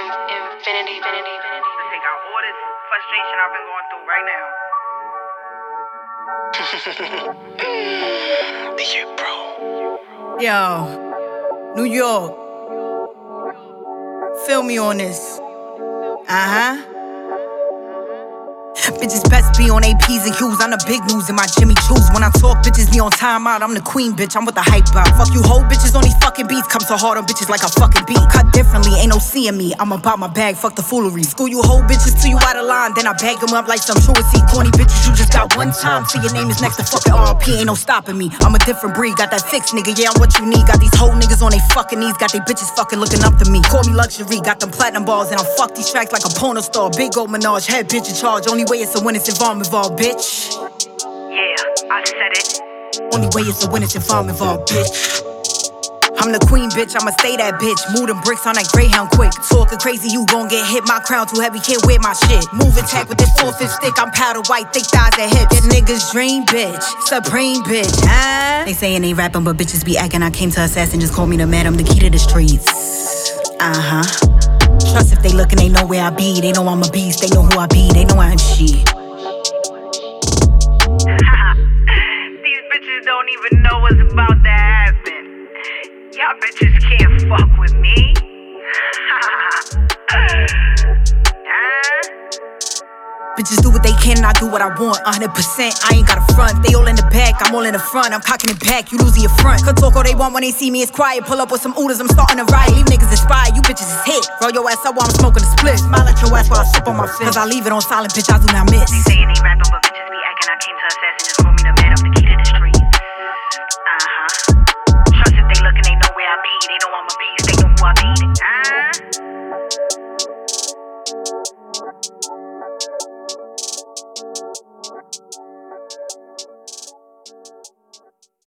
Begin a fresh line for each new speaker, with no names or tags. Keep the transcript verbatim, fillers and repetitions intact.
infinity, infinity, infinity.
To take out all this frustration I've been going through right now.
Yeah, bro.
Yo, New York. Feel me on this. Uh-huh. Bitches best be on A P's and Q's. I'm the big news in my Jimmy Choos. When I talk, bitches be on time out. I'm the queen, bitch. I'm with the hype out. Fuck you, whole bitches on these fucking beats. Come so hard on bitches like a fucking beat. Cut differently, ain't no seeing me. I'm about my bag, fuck the foolery. School you whole bitches till you out of line. Then I bag them up like some truancy. Corny bitches, you just got one time. See your name is next to fucking R P. Ain't no stopping me. I'm a different breed. Got that fixed nigga, yeah, I'm what you need. Got these whole niggas on they fucking knees. Got they bitches fucking looking up to me. Call me luxury. Got them platinum balls and I'll fuck these tracks like a porno star. Big old menage, head bitch in charge. Only way it's a win, it's if I'm involved, bitch.
Yeah, I said it.
Only way it's a win, it's if I'm involved, bitch. I'm the queen, bitch, I'ma stay that bitch. Move them bricks on that Greyhound quick. Talking crazy, you gon' get hit. My crown too heavy, can't wear my shit. Move attack with this four-fifth stick. I'm powder white, thick thighs and hips. This nigga's dream, bitch. Supreme, bitch, huh? They saying they rapping, but bitches be acting. I came to assassin, just call me the man. I'm the key to the streets. Uh-huh. Trust if they looking, they know where I be. They know I'm a beast, they know who I be. They know I'm she.
These bitches don't even know what's about to happen. Y'all bitches can't fuck with me. Huh?
Bitches do what they can and I do what I want. one hundred percent, I ain't got a front. They all in the back, I'm all in the front. I'm cocking it back, you losing your front. Could talk all they want when they see me, it's quiet. Pull up with some oodles, I'm starting to riot. Leave niggas inspired, you bitches is hit. Roll your ass up while I'm smoking a split. Smile at your ass while I sip on my fist. Cause I leave it on silent, bitch, I do not miss.
They saying they rapping, but